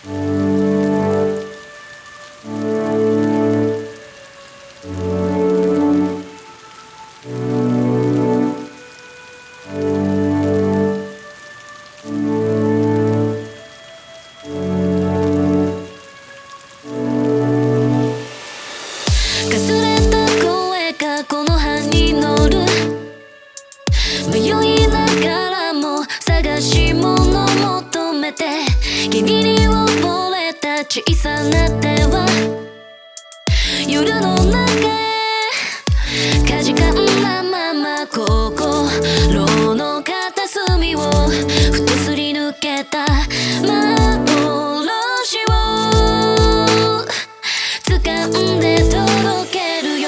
この葉に乗る迷いながらも探し物求めて君に溺れた小さな手は夜の中へかじかんだまま心の片隅をふとすり抜けた幻を掴んで届けるよ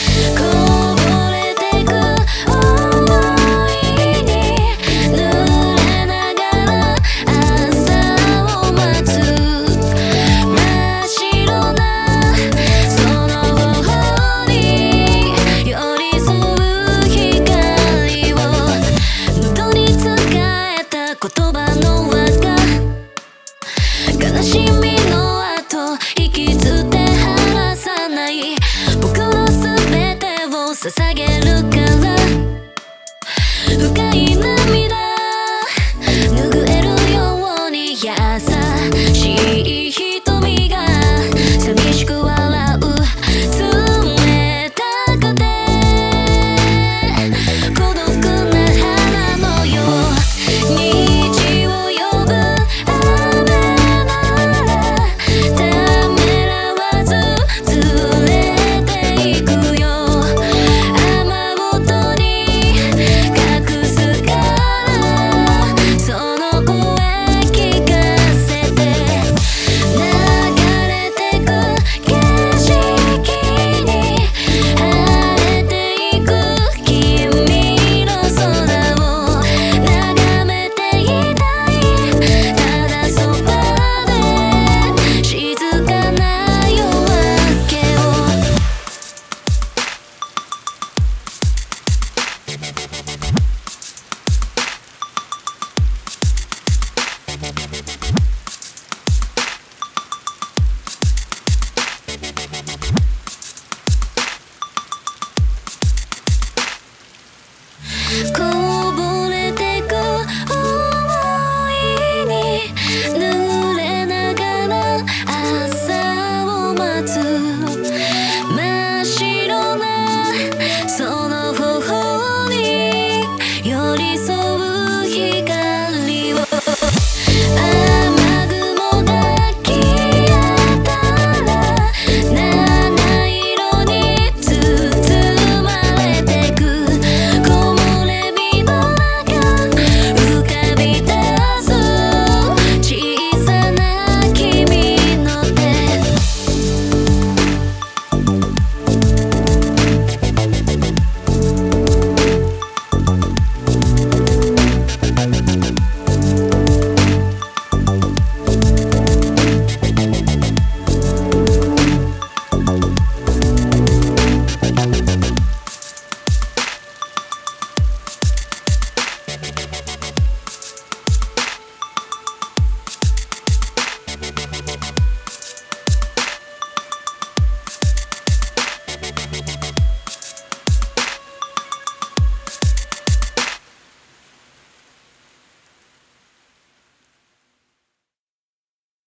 悲しみの後引きずって離さない僕の全てを捧げるから深い涙拭えるように優しい瞳が寂しく笑う冷たくて孤独な花のよう虹を呼ぶ